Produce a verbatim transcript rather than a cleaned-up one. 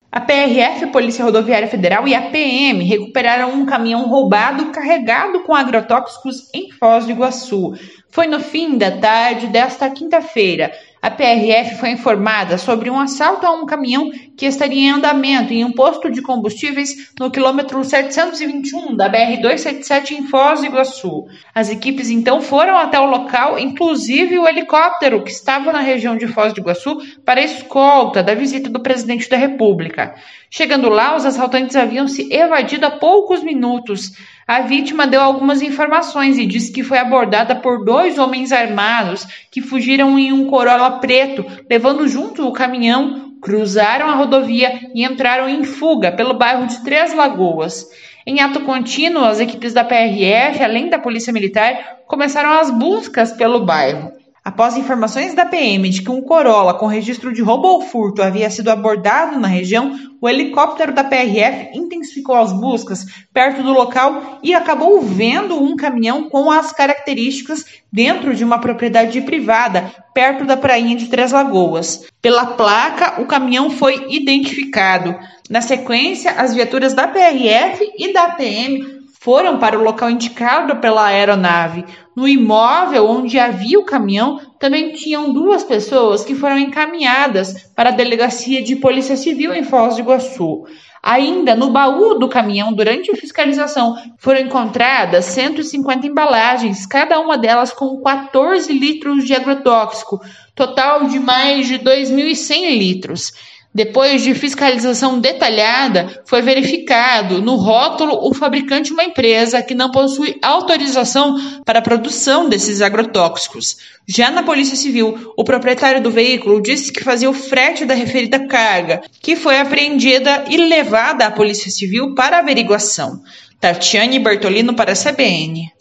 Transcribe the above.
A P R F, Polícia Rodoviária Federal, e a P M recuperaram um caminhão roubado carregado com agrotóxicos em Foz do Iguaçu. Foi no fim da tarde desta quinta-feira. A P R F foi informada sobre um assalto a um caminhão que estaria em andamento em um posto de combustíveis no quilômetro setecentos e vinte e um da B R duzentos e setenta e sete em Foz do Iguaçu. As equipes então foram até o local, inclusive o helicóptero que estava na região de Foz do Iguaçu para a escolta da visita do presidente da República. Chegando lá, os assaltantes haviam se evadido há poucos minutos. A vítima deu algumas informações e disse que foi abordada por dois homens armados que fugiram em um Corolla preto, levando junto o caminhão, cruzaram a rodovia e entraram em fuga pelo bairro de Três Lagoas. Em ato contínuo, as equipes da P R F, além da Polícia Militar, começaram as buscas pelo bairro. Após informações da P M de que um Corolla com registro de roubo ou furto havia sido abordado na região, o helicóptero da P R F intensificou as buscas perto do local e acabou vendo um caminhão com as características dentro de uma propriedade privada, perto da prainha de Três Lagoas. Pela placa, o caminhão foi identificado. Na sequência, as viaturas da P R F e da P M foram para o local indicado pela aeronave. No imóvel onde havia o caminhão, também tinham duas pessoas que foram encaminhadas para a Delegacia de Polícia Civil em Foz do Iguaçu. Ainda no baú do caminhão, durante a fiscalização, foram encontradas cento e cinquenta embalagens, cada uma delas com quatorze litros de agrotóxico, total de mais de dois mil e cem litros. Depois de fiscalização detalhada, foi verificado no rótulo o fabricante uma empresa que não possui autorização para a produção desses agrotóxicos. Já na Polícia Civil, o proprietário do veículo disse que fazia o frete da referida carga, que foi apreendida e levada à Polícia Civil para averiguação. Tatiane Bertolino para a C B N.